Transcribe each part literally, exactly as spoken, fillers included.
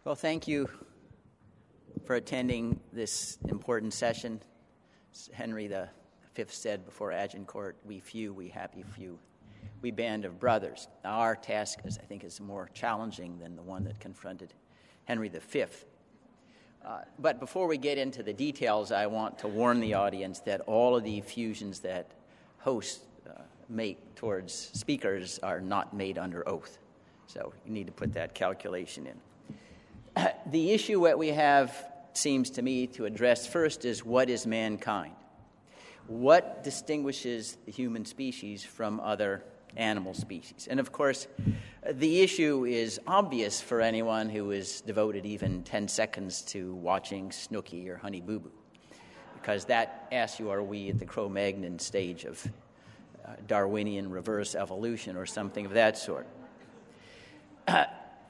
Well, thank you for attending this important session. As Henry the Fifth said before Agincourt, we few, we happy few, we band of brothers. Now, our task, is, I think, is more challenging than the one that confronted Henry the Fifth. Uh, but before we get into the details, I want to warn the audience that all of the effusions that hosts uh, make towards speakers are not made under oath. So you need to put that calculation in. The issue that we have, seems to me, to address first is what is mankind? What distinguishes the human species from other animal species? And of course, the issue is obvious for anyone who has devoted even ten seconds to watching Snooki or Honey Boo Boo, because that asks you, are we at the Cro-Magnon stage of uh, Darwinian reverse evolution or something of that sort? Uh,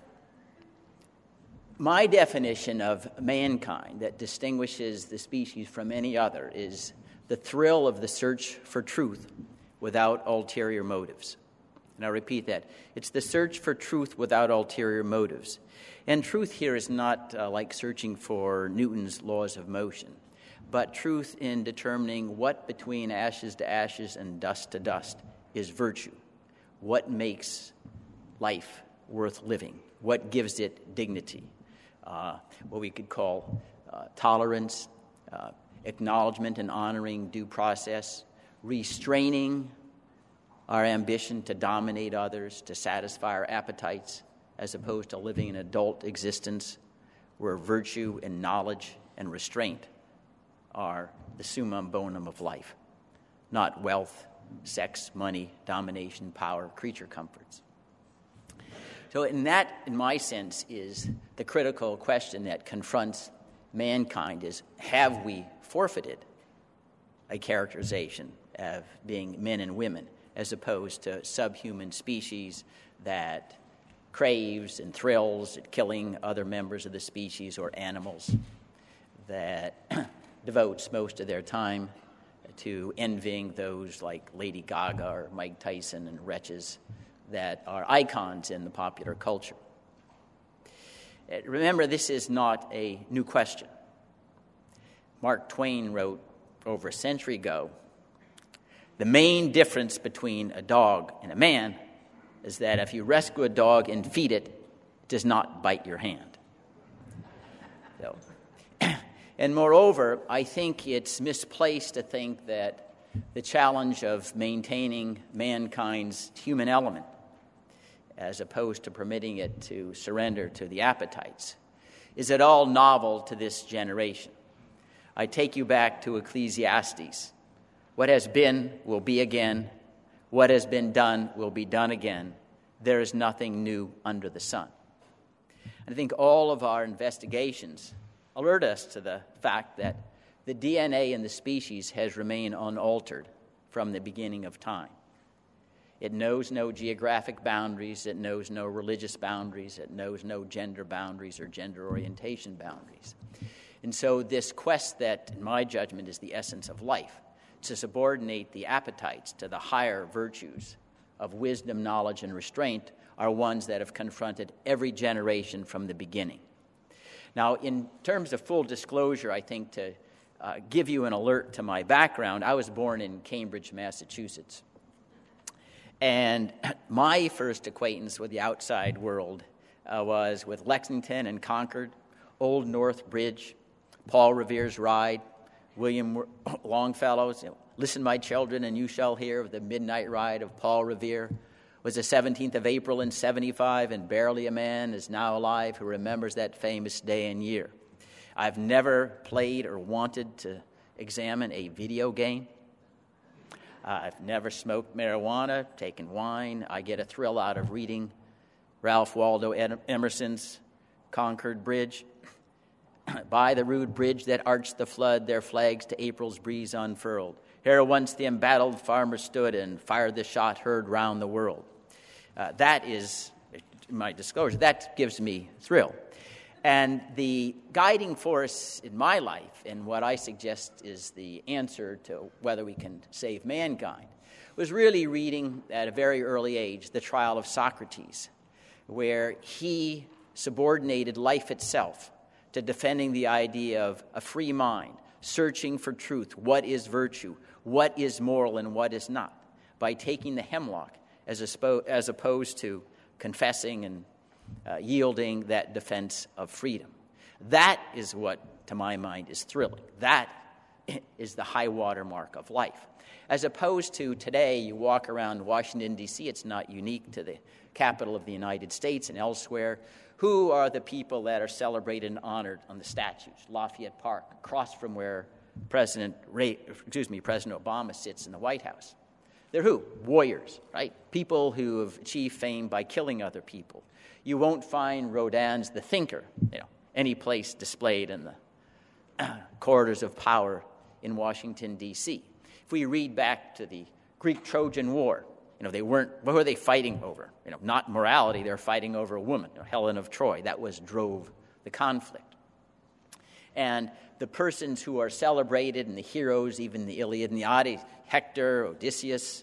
My definition of mankind that distinguishes the species from any other is the thrill of the search for truth without ulterior motives. And I'll repeat that. It's the search for truth without ulterior motives. And truth here is not uh, like searching for Newton's laws of motion, but truth in determining what between ashes to ashes and dust to dust is virtue. What makes life worth living? What gives it dignity? Uh, what we could call uh, tolerance, uh, acknowledgement and honoring due process, restraining our ambition to dominate others, to satisfy our appetites, as opposed to living an adult existence where virtue and knowledge and restraint are the summum bonum of life, not wealth, sex, money, domination, power, creature comforts. So in that, in my sense, is the critical question that confronts mankind is, have we forfeited a characterization of being men and women as opposed to subhuman species that craves and thrills at killing other members of the species or animals, that devotes most of their time to envying those like Lady Gaga or Mike Tyson and wretches that are icons in the popular culture. Remember, this is not a new question. Mark Twain wrote over a century ago, the main difference between a dog and a man is that if you rescue a dog and feed it, it does not bite your hand. So, and moreover, I think it's misplaced to think that the challenge of maintaining mankind's human element, as opposed to permitting it to surrender to the appetites, is at all novel to this generation. I take you back to Ecclesiastes. What has been will be again. What has been done will be done again. There is nothing new under the sun. And I think all of our investigations alert us to the fact that the D N A in the species has remained unaltered from the beginning of time. It knows no geographic boundaries. It knows no religious boundaries. It knows no gender boundaries or gender orientation boundaries. And so this quest that, in my judgment, is the essence of life, to subordinate the appetites to the higher virtues of wisdom, knowledge, and restraint, are ones that have confronted every generation from the beginning. Now, in terms of full disclosure, I think to uh, give you an alert to my background, I was born in Cambridge, Massachusetts. And my first acquaintance with the outside world uh, was with Lexington and Concord, Old North Bridge, Paul Revere's Ride, William Longfellow's you know, Listen, My Children, and You Shall Hear of the Midnight Ride of Paul Revere. It was the seventeenth of April in seventy-five, and barely a man is now alive who remembers that famous day and year. I've never played or wanted to examine a video game. Uh, I've never smoked marijuana, taken wine. I get a thrill out of reading Ralph Waldo Emerson's Concord Bridge. By the rude bridge that arched the flood, their flags to April's breeze unfurled. Here once the embattled farmer stood and fired the shot heard round the world. Uh, that is my disclosure. That gives me thrill. And the guiding force in my life, and what I suggest is the answer to whether we can save mankind, was really reading at a very early age The Trial of Socrates, where he subordinated life itself to defending the idea of a free mind, searching for truth, what is virtue, what is moral and what is not, by taking the hemlock as, a, as opposed to confessing and uh, yielding that defense of freedom. That is what, to my mind, is thrilling. That is the high water mark of life. As opposed to today, you walk around Washington, D C, it's not unique to the capital of the United States and elsewhere. Who are the people that are celebrated and honored on the statues? Lafayette Park, across from where President Ray, excuse me, President Obama sits in the White House. They're who? Warriors, right? People who have achieved fame by killing other people. You won't find Rodin's The Thinker, you know, any place displayed in the uh, corridors of power in Washington, D C If we read back to the Greek-Trojan War, you know, they weren't, what were they fighting over? You know, not morality, they were fighting over a woman, you know, Helen of Troy. That was drove the conflict. And the persons who are celebrated and the heroes, even the Iliad and the Odyssey, Hector, Odysseus,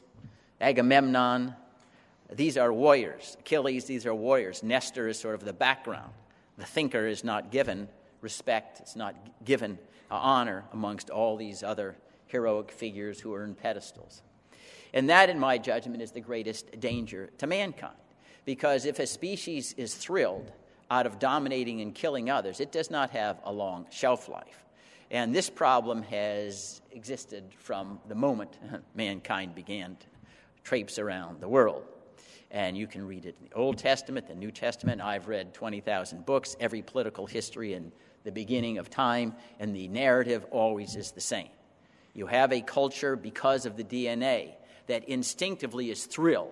Agamemnon, these are warriors. Achilles, these are warriors. Nestor is sort of the background. The thinker is not given respect. It's not given uh, honor amongst all these other heroic figures who earn pedestals. And that, in my judgment, is the greatest danger to mankind. Because if a species is thrilled out of dominating and killing others, it does not have a long shelf life. And this problem has existed from the moment mankind began to traipse around the world. And you can read it in the Old Testament, the New Testament. I've read twenty thousand books, every political history in the beginning of time, and the narrative always is the same. You have a culture, because of the D N A, that instinctively is thrilled.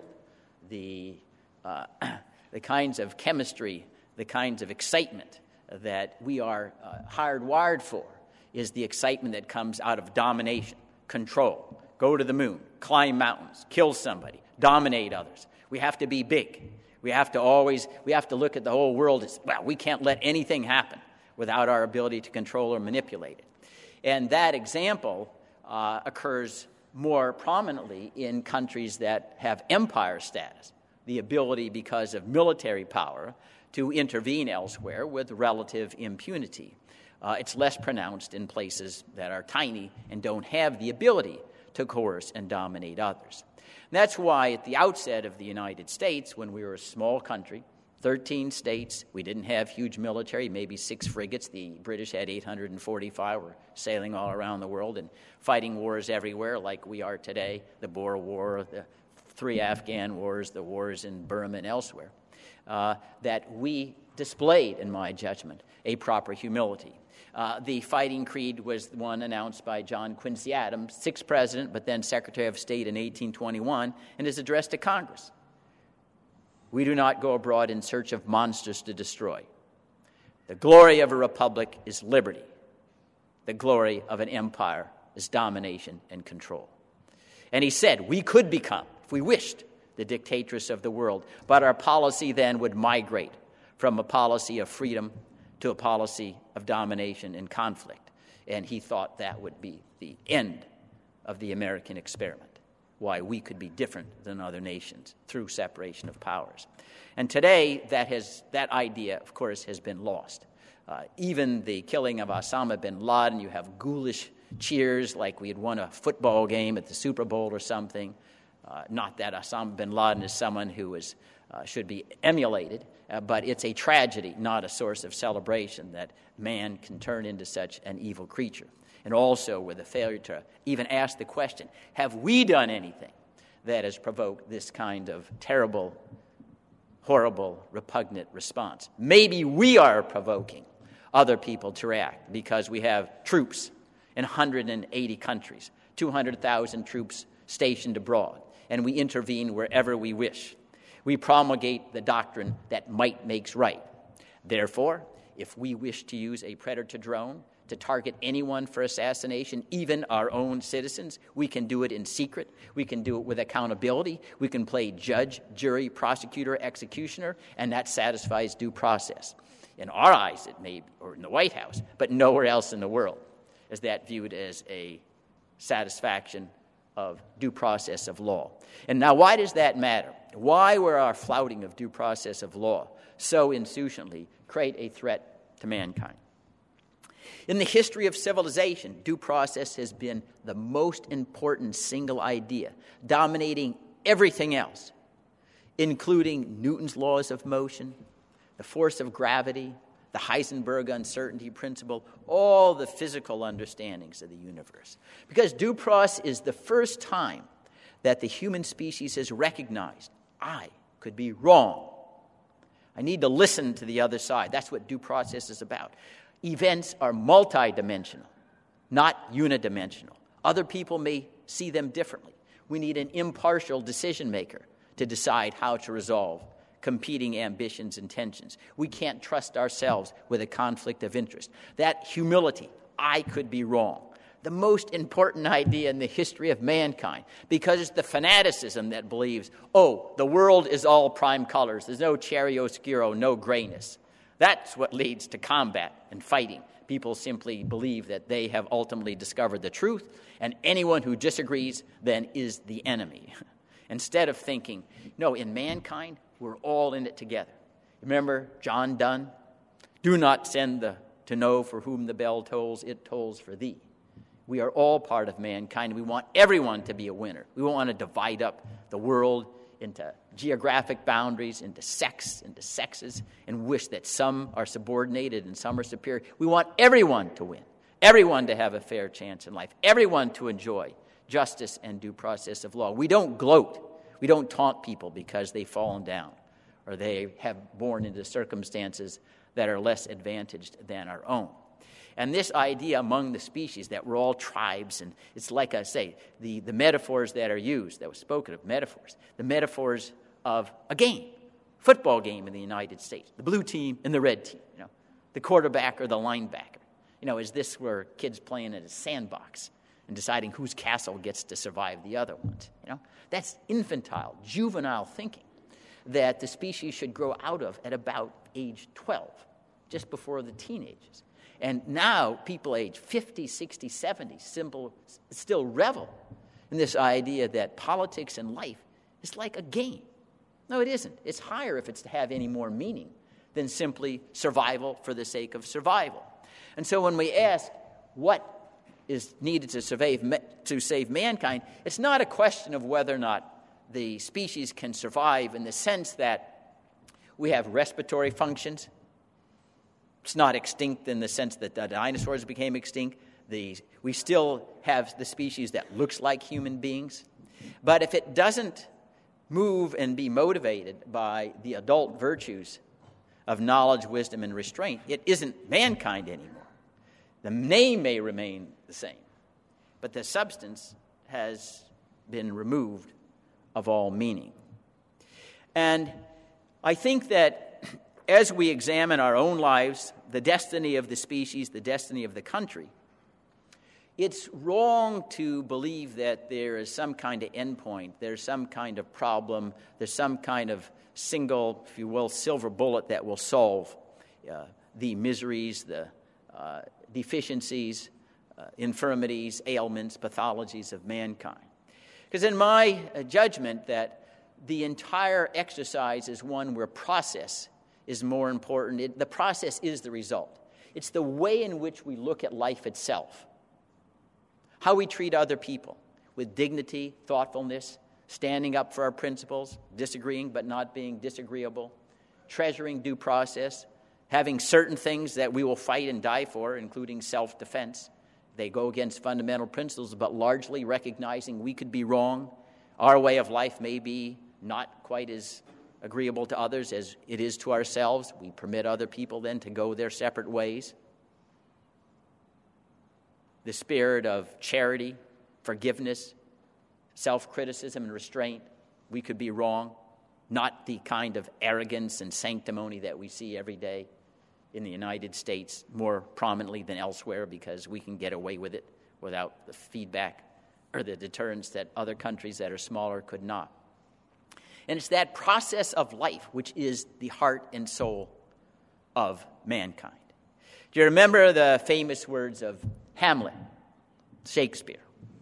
The, uh, the kinds of chemistry, the kinds of excitement that we are uh, hardwired for is the excitement that comes out of domination, control, go to the moon, climb mountains, kill somebody, dominate others. We have to be big. We have to always, we have to look at the whole world as, well, we can't let anything happen without our ability to control or manipulate it. And that example uh, occurs more prominently in countries that have empire status, the ability, because of military power, to intervene elsewhere with relative impunity. Uh, it's less pronounced in places that are tiny and don't have the ability to coerce and dominate others. And that's why at the outset of the United States, when we were a small country, thirteen states, we didn't have huge military, maybe six frigates. The British had eight hundred forty-five, were sailing all around the world and fighting wars everywhere like we are today, the Boer War, the three Afghan wars, the wars in Burma and elsewhere, uh, that we displayed, in my judgment, a proper humility. Uh, the fighting creed was the one announced by John Quincy Adams, sixth president, but then Secretary of State in eighteen twenty-one, and is addressed to Congress. We do not go abroad in search of monsters to destroy. The glory of a republic is liberty. The glory of an empire is domination and control. And he said we could become, if we wished, the dictatress of the world, but our policy then would migrate from a policy of freedom to a policy of domination and conflict. And he thought that would be the end of the American experiment, why we could be different than other nations through separation of powers. And today, that has that idea, of course, has been lost. Uh, even the killing of Osama bin Laden, you have ghoulish cheers like we had won a football game at the Super Bowl or something. Uh, not that Osama bin Laden is someone who is, uh, should be emulated, uh, but it's a tragedy, not a source of celebration, that man can turn into such an evil creature. And also with the failure to even ask the question, have we done anything that has provoked this kind of terrible, horrible, repugnant response? Maybe we are provoking other people to react because we have troops in one hundred eighty countries, two hundred thousand troops stationed abroad, and we intervene wherever we wish. We promulgate the doctrine that might makes right. Therefore, if we wish to use a predator drone to target anyone for assassination, even our own citizens, we can do it in secret. We can do it with accountability. We can play judge, jury, prosecutor, executioner, and that satisfies due process. In our eyes, it may be, or in the White House, but nowhere else in the world is that viewed as a satisfaction of due process of law. And now, why does that matter? Why were our flouting of due process of law so insouciantly create a threat to mankind? In the history of civilization, due process has been the most important single idea, dominating everything else, including Newton's laws of motion, the force of gravity, the Heisenberg uncertainty principle, all the physical understandings of the universe. Because due process is the first time that the human species has recognized, I could be wrong. I need to listen to the other side. That's what due process is about. Events are multidimensional, not unidimensional. Other people may see them differently. We need an impartial decision maker to decide how to resolve competing ambitions and tensions. We can't trust ourselves with a conflict of interest. That humility, I could be wrong, the most important idea in the history of mankind, because it's the fanaticism that believes, oh, the world is all prime colors. There's no chiaroscuro, no grayness. That's what leads to combat and fighting. People simply believe that they have ultimately discovered the truth, and anyone who disagrees then is the enemy. Instead of thinking, no, in mankind, we're all in it together. Remember John Donne? Do not send the to know for whom the bell tolls, it tolls for thee. We are all part of mankind. We want everyone to be a winner. We want to divide up the world into geographic boundaries, into sex, into sexes, and wish that some are subordinated and some are superior. We want everyone to win, everyone to have a fair chance in life, everyone to enjoy justice and due process of law. We don't gloat. We don't taunt people because they've fallen down or they have born into circumstances that are less advantaged than our own. And this idea among the species that we're all tribes, and it's like I say, the, the metaphors that are used, that was spoken of, metaphors, the metaphors of a game, football game in the United States, the blue team and the red team, you know, the quarterback or the linebacker. You know, is this where kids playing in a sandbox and deciding whose castle gets to survive the other ones? You know, that's infantile, juvenile thinking that the species should grow out of at about age twelve, just before the teenagers. And now people age fifty, sixty, seventy simple, still revel in this idea that politics and life is like a game. No, it isn't. It's higher if it's to have any more meaning than simply survival for the sake of survival. And so when we ask what is needed to survive, to save mankind, it's not a question of whether or not the species can survive in the sense that we have respiratory functions. It's not extinct in the sense that the dinosaurs became extinct. The, we still have the species that looks like human beings. But if it doesn't move and be motivated by the adult virtues of knowledge, wisdom, and restraint, it isn't mankind anymore. The name may remain the same, but the substance has been removed of all meaning. And I think that as we examine our own lives, the destiny of the species, the destiny of the country, it's wrong to believe that there is some kind of endpoint, there's some kind of problem, there's some kind of single, if you will, silver bullet that will solve uh, the miseries, the uh, deficiencies, uh, infirmities, ailments, pathologies of mankind. Because in my uh, judgment that the entire exercise is one where process is more important. It, the process is the result. It's the way in which we look at life itself. How we treat other people with dignity, thoughtfulness, standing up for our principles, disagreeing but not being disagreeable, treasuring due process, having certain things that we will fight and die for, including self-defense. They go against fundamental principles, but largely recognizing we could be wrong. Our way of life may be not quite as agreeable to others as it is to ourselves. We permit other people then to go their separate ways. The spirit of charity, forgiveness, self-criticism, and restraint. We could be wrong. Not the kind of arrogance and sanctimony that we see every day in the United States more prominently than elsewhere, because we can get away with it without the feedback or the deterrence that other countries that are smaller could not. And it's that process of life which is the heart and soul of mankind. Do you remember the famous words of Hamlet, Shakespeare?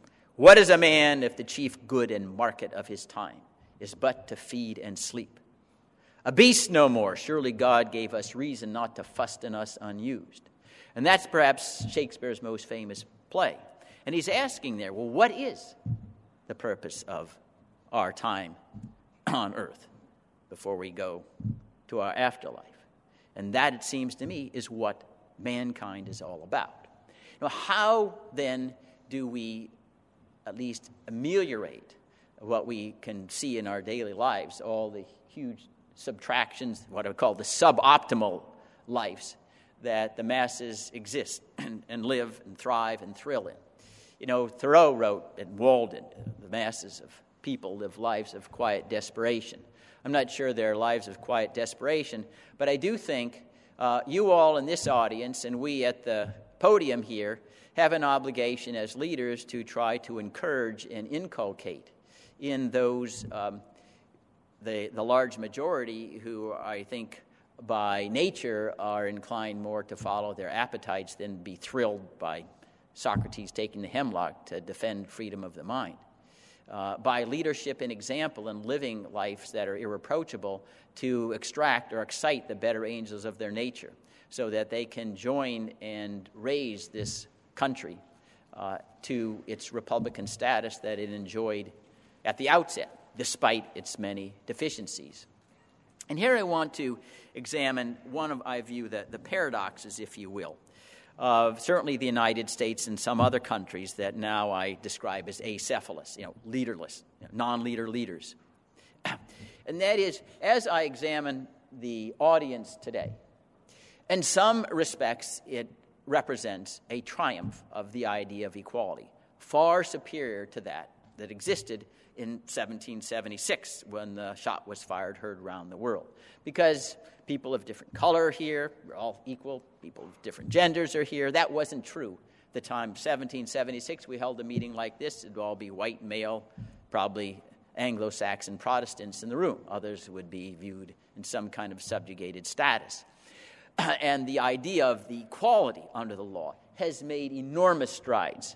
What is a man if the chief good and market of his time is but to feed and sleep? A beast no more. Surely God gave us reason not to fusten us unused. And that's perhaps Shakespeare's most famous play. And he's asking there, well, what is the purpose of our time on earth before we go to our afterlife? And that, it seems to me, is what mankind is all about. Now, how then do we at least ameliorate what we can see in our daily lives, all the huge subtractions, what I would call the suboptimal lives that the masses exist and, and live and thrive and thrill in? You know, Thoreau wrote in Walden, the masses of people live lives of quiet desperation. I'm not sure they're lives of quiet desperation, but I do think uh, you all in this audience and we at the podium here have an obligation as leaders to try to encourage and inculcate in those, um, the, the large majority who I think by nature are inclined more to follow their appetites than be thrilled by Socrates taking the hemlock to defend freedom of the mind. Uh, by leadership and example and living lives that are irreproachable to extract or excite the better angels of their nature so that they can join and raise this country uh, to its republican status that it enjoyed at the outset, despite its many deficiencies. And here I want to examine one of, I view, the, the paradoxes, if you will, of certainly the United States and some other countries that now I describe as acephalous, you know, leaderless, you know, non-leader leaders. And that is, as I examine the audience today, in some respects it represents a triumph of the idea of equality, far superior to that that existed in seventeen seventy-six when the shot was fired, heard around the world. Because people of different color here, we're all equal, people of different genders are here. That wasn't true. The time seventeen seventy-six, we held a meeting like this, it'd all be white male, probably Anglo-Saxon Protestants in the room. Others would be viewed in some kind of subjugated status. And the idea of the equality under the law has made enormous strides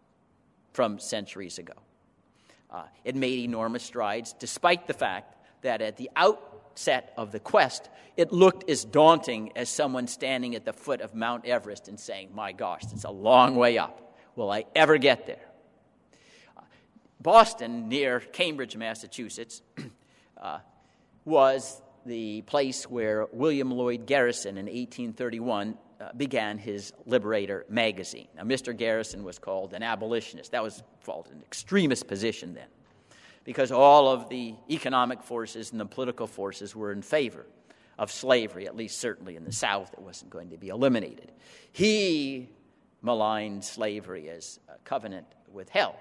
from centuries ago. Uh, it made enormous strides despite the fact that at the outset of the quest, it looked as daunting as someone standing at the foot of Mount Everest and saying, my gosh, it's a long way up. Will I ever get there? Uh, Boston, near Cambridge, Massachusetts, uh, was the place where William Lloyd Garrison in eighteen thirty-one uh, began his Liberator magazine. Now, Mister Garrison was called an abolitionist. That was called an extremist position then, because all of the economic forces and the political forces were in favor of slavery, at least certainly in the South. It wasn't going to be eliminated. He maligned slavery as a covenant with hell.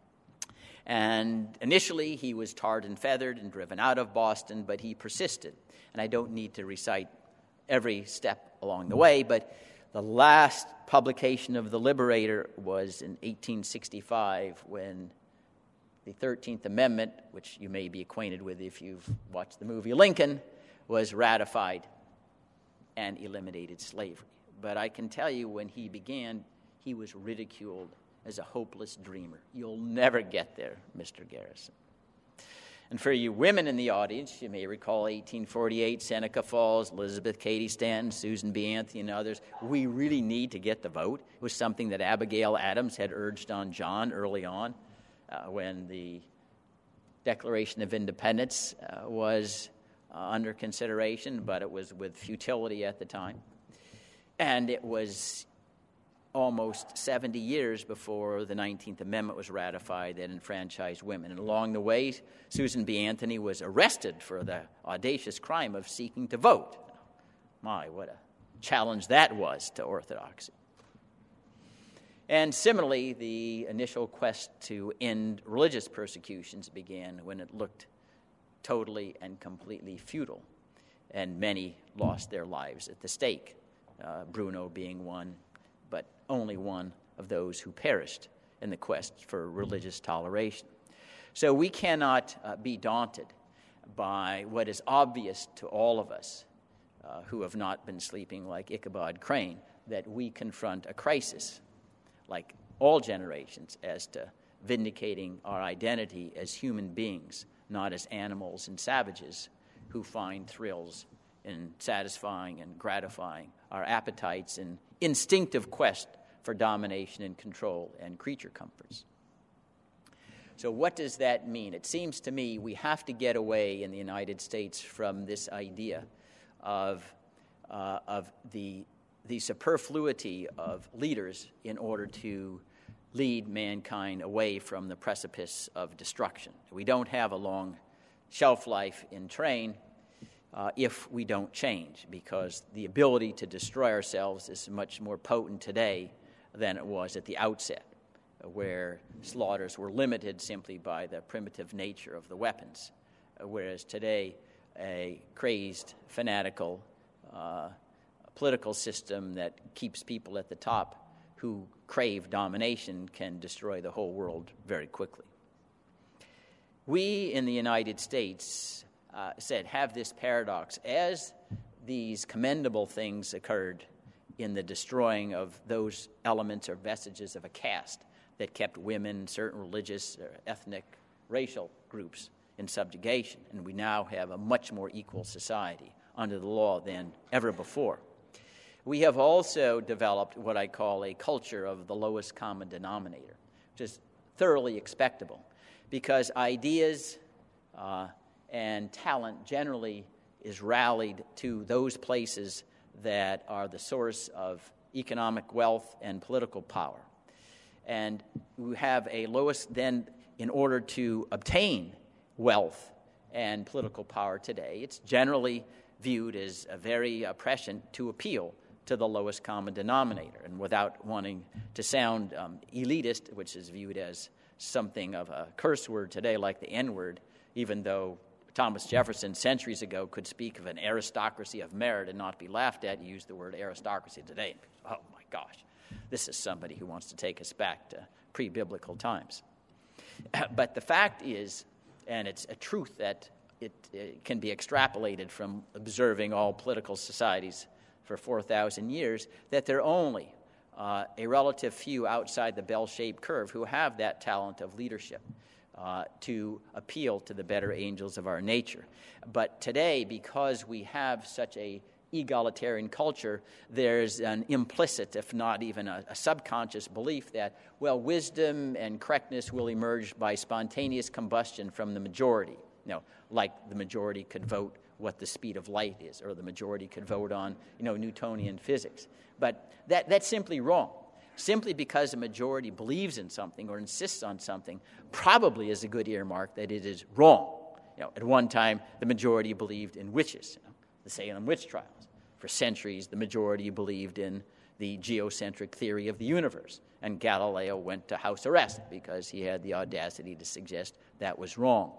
And initially, he was tarred and feathered and driven out of Boston, but he persisted. And I don't need to recite every step along the way, but the last publication of the Liberator was in eighteen sixty-five when the thirteenth Amendment, which you may be acquainted with if you've watched the movie Lincoln, was ratified and eliminated slavery. But I can tell you when he began, he was ridiculed as a hopeless dreamer. You'll never get there, Mister Garrison. And for you women in the audience, you may recall eighteen forty-eight, Seneca Falls, Elizabeth Cady Stanton, Susan B. Anthony, and others. We really need to get the vote. It was something that Abigail Adams had urged on John early on uh, when the Declaration of Independence uh, was uh, under consideration, but it was with futility at the time. And it was almost seventy years before the nineteenth Amendment was ratified that enfranchised women. And along the way, Susan B. Anthony was arrested for the audacious crime of seeking to vote. My, what a challenge that was to orthodoxy. And similarly, the initial quest to end religious persecutions began when it looked totally and completely futile, and many lost their lives at the stake, uh, Bruno being one, but only one of those who perished in the quest for religious toleration. So we cannot uh, be daunted by what is obvious to all of us uh, who have not been sleeping like Ichabod Crane, that we confront a crisis, like all generations, as to vindicating our identity as human beings, not as animals and savages who find thrills in satisfying and gratifying our appetites in instinctive quest for domination and control and creature comforts. So what does that mean? It seems to me we have to get away in the United States from this idea of, uh, of the, the superfluity of leaders in order to lead mankind away from the precipice of destruction. We don't have a long shelf life in train uh, if we don't change, because the ability to destroy ourselves is much more potent today than it was at the outset, where slaughters were limited simply by the primitive nature of the weapons, whereas today a crazed, fanatical uh, political system that keeps people at the top who crave domination can destroy the whole world very quickly. We in the United States uh, said have this paradox. As these commendable things occurred in the destroying of those elements or vestiges of a caste that kept women, certain religious, or ethnic, racial groups in subjugation, and we now have a much more equal society under the law than ever before. We have also developed what I call a culture of the lowest common denominator, which is thoroughly expectable, because ideas uh, and talent generally is rallied to those places that are the source of economic wealth and political power. And we have a lowest, then, in order to obtain wealth and political power today, it's generally viewed as a very uh, prescient to appeal to the lowest common denominator. And without wanting to sound um, elitist, which is viewed as something of a curse word today, like the N-word, even though Thomas Jefferson centuries ago could speak of an aristocracy of merit and not be laughed at, he used the word aristocracy today. Oh my gosh, this is somebody who wants to take us back to pre-biblical times. But the fact is, and it's a truth that it, it can be extrapolated from observing all political societies for four thousand years, that there are only uh, a relative few outside the bell-shaped curve who have that talent of leadership uh, to appeal to the better angels of our nature. But today, because we have such a egalitarian culture, there's an implicit, if not even a, a subconscious belief that, well, wisdom and correctness will emerge by spontaneous combustion from the majority. You know, like the majority could vote what the speed of light is, or the majority could vote on, you know, Newtonian physics. But that that's simply wrong. Simply because a majority believes in something or insists on something probably is a good earmark that it is wrong. You know, at one time, the majority believed in witches, you know, the Salem witch trials. For centuries, the majority believed in the geocentric theory of the universe, and Galileo went to house arrest because he had the audacity to suggest that was wrong.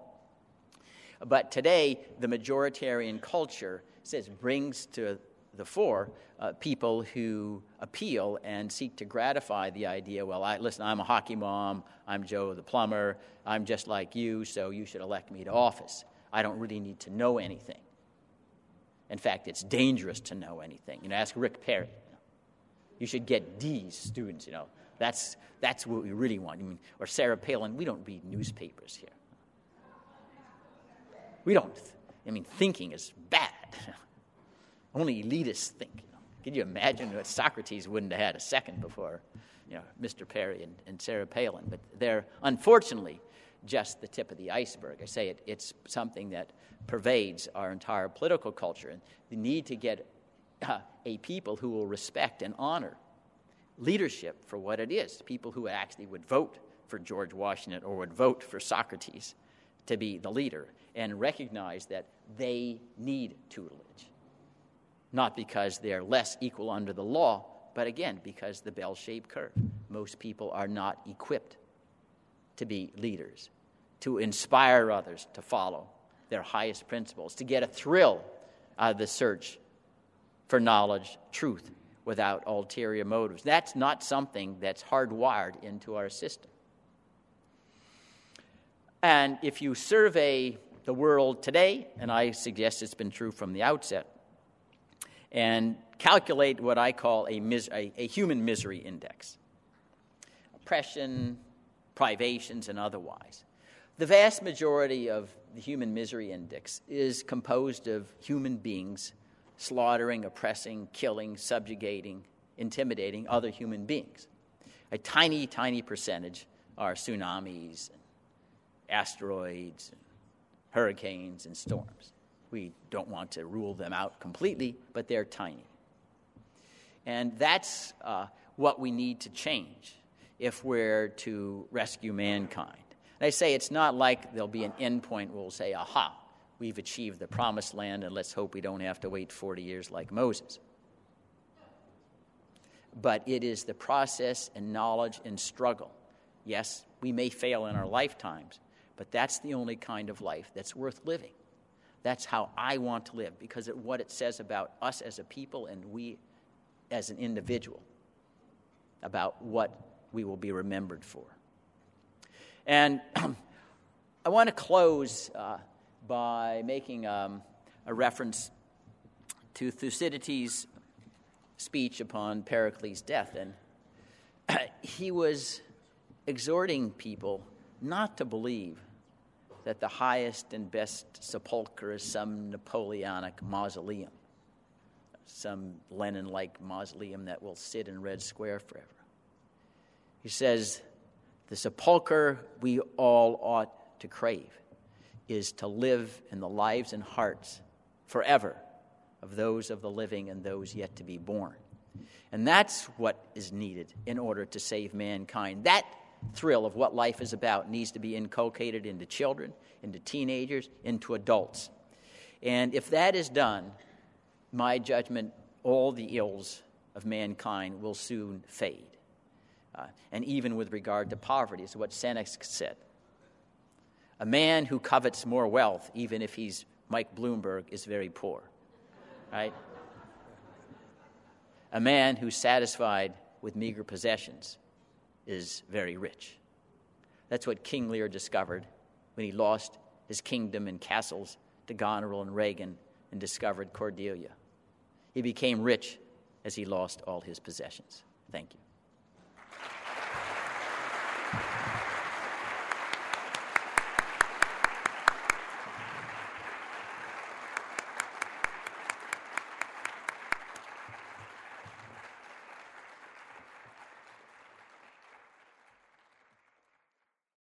But today, the majoritarian culture says brings to the fore uh, people who appeal and seek to gratify the idea, well, I, listen, I'm a hockey mom, I'm Joe the plumber, I'm just like you, so you should elect me to office. I don't really need to know anything. In fact, it's dangerous to know anything. You know, ask Rick Perry. You know, you should get D's, students, you know. That's that's what we really want. I mean, or Sarah Palin, we don't read newspapers here. We don't. I mean, thinking is bad. Only elitists think. You know. Can you imagine that Socrates wouldn't have had a second before, you know, Mister Perry and, and Sarah Palin? But they're unfortunately just the tip of the iceberg. I say it, it's something that pervades our entire political culture, and the need to get uh, a people who will respect and honor leadership for what it is, people who actually would vote for George Washington or would vote for Socrates to be the leader, and recognize that they need tutelage, not because they're less equal under the law, but again, because the bell-shaped curve. Most people are not equipped to be leaders, to inspire others to follow their highest principles, to get a thrill out of the search for knowledge, truth, without ulterior motives. That's not something that's hardwired into our system. And if you survey the world today, and I suggest it's been true from the outset, and calculate what I call a, mis- a, a human misery index, oppression, privations and otherwise. The vast majority of the Human Misery Index is composed of human beings slaughtering, oppressing, killing, subjugating, intimidating other human beings. A tiny, tiny percentage are tsunamis, and asteroids, and hurricanes, and storms. We don't want to rule them out completely, but they're tiny. And that's uh, what we need to change if we're to rescue mankind. And I say it's not like there'll be an end point where we'll say, aha, we've achieved the promised land, and let's hope we don't have to wait forty years like Moses. But it is the process and knowledge and struggle. Yes, we may fail in our lifetimes, but that's the only kind of life that's worth living. That's how I want to live, because of what it says about us as a people and we as an individual, about what we will be remembered for. And I want to close uh, by making um, a reference to Thucydides' speech upon Pericles' death. And he was exhorting people not to believe that the highest and best sepulcher is some Napoleonic mausoleum, some Lenin-like mausoleum that will sit in Red Square forever. He says, the sepulcher we all ought to crave is to live in the lives and hearts forever of those of the living and those yet to be born. And that's what is needed in order to save mankind. That thrill of what life is about needs to be inculcated into children, into teenagers, into adults. And if that is done, my judgment, all the ills of mankind will soon fade. Uh, and even with regard to poverty, is what Seneca said. A man who covets more wealth, even if he's Mike Bloomberg, is very poor. Right? A man who's satisfied with meager possessions is very rich. That's what King Lear discovered when he lost his kingdom and castles to Goneril and Regan and discovered Cordelia. He became rich as he lost all his possessions. Thank you.